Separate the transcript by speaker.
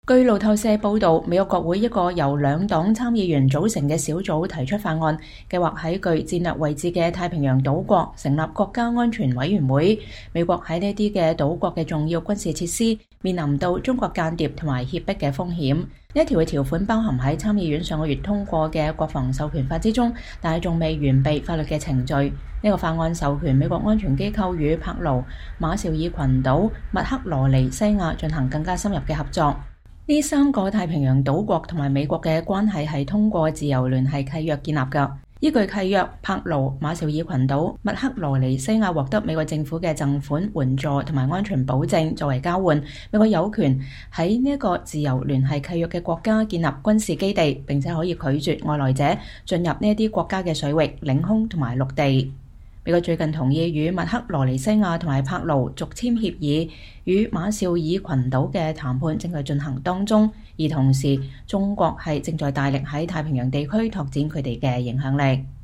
Speaker 1: 據路透社報導，美國國會一個由兩黨參議員組成嘅小組提出法案，計劃喺具戰略位置嘅太平洋島國成立國家安全委員會。美國喺呢啲嘅島國嘅重要軍事設施面臨到中國間諜同埋脅迫嘅風險。呢一條嘅條款包含喺參議院上個月通過嘅國防授權法之中，但係仲未完備法律嘅程序。呢個法案授權美國安全機構與帕勞、馬紹爾群島、密克羅尼西亞進行更加深入嘅合作。呢三個太平洋島國同埋美國嘅關係係通過自由聯繫契約建立㗎。依據契約，帕勞、馬紹爾群島、密克羅尼西亞獲得美國政府嘅贈款、援助同埋安全保證作為交換。美國有權喺呢一個自由聯繫契約嘅國家建立軍事基地，並且可以拒絕外來者進入呢一啲國家嘅水域、領空同埋陸地。美國最近同意與密克羅尼西亞同埋帕勞續簽協議，與馬紹爾群島嘅談判正在進行當中，而同時中國係正在大力喺太平洋地區拓展佢哋嘅影響力。